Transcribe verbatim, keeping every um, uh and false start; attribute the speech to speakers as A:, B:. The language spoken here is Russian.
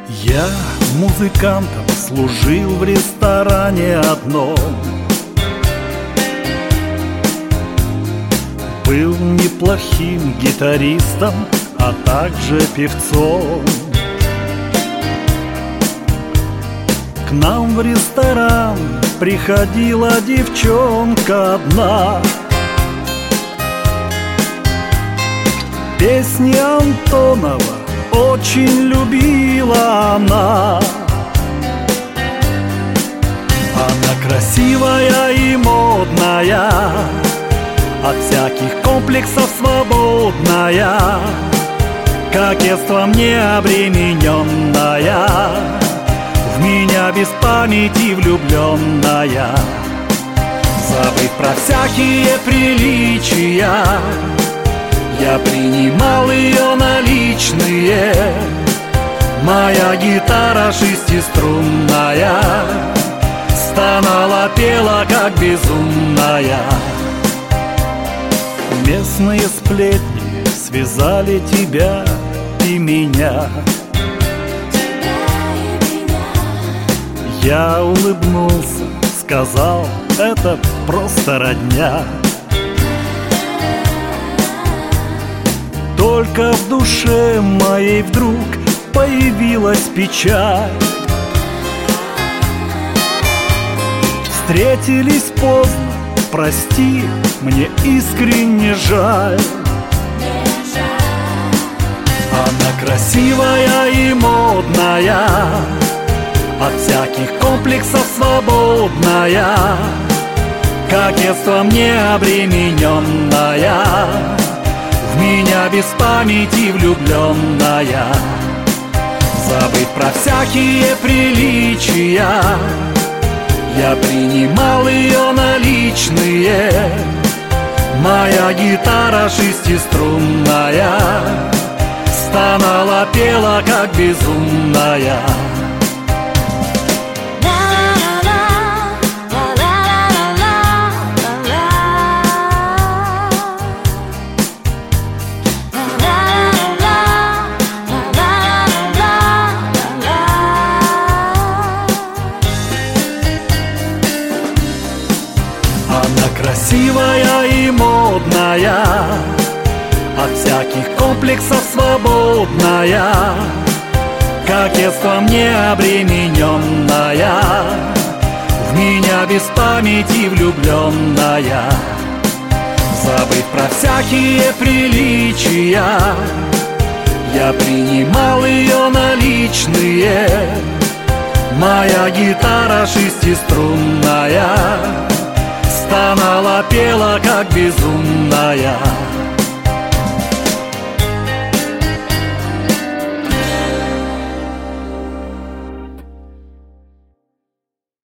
A: Я музыкантом служил в ресторане одном. Был неплохим гитаристом, а также певцом. К нам в ресторан приходила девчонка одна. Песни Антонова очень любила она. Она красивая и модная, от всяких комплексов свободная, кокетством не обремененная, в меня без памяти влюбленная. Забыв про всякие приличия, я принимал ее наличные. Моя гитара шестиструнная стонала, пела как безумная. Местные сплетни связали тебя и меня. Я улыбнулся, сказал, это просто родня. Только в душе моей вдруг появилась печаль. Встретились поздно, прости, мне искренне жаль. Она красивая и модная, от всяких комплексов свободная, кокетством не обремененная, в меня без памяти влюбленная. Забыв про всякие приличия, я принимал ее наличные. Моя гитара шестиструнная стонала, пела как безумная. Она красивая и модная, от всяких комплексов свободная, кокетством не обремененная, в меня без памяти влюбленная. Забыв про всякие приличия, я принимал ее наличные. Моя гитара шестиструнная стонала, пела как безумная.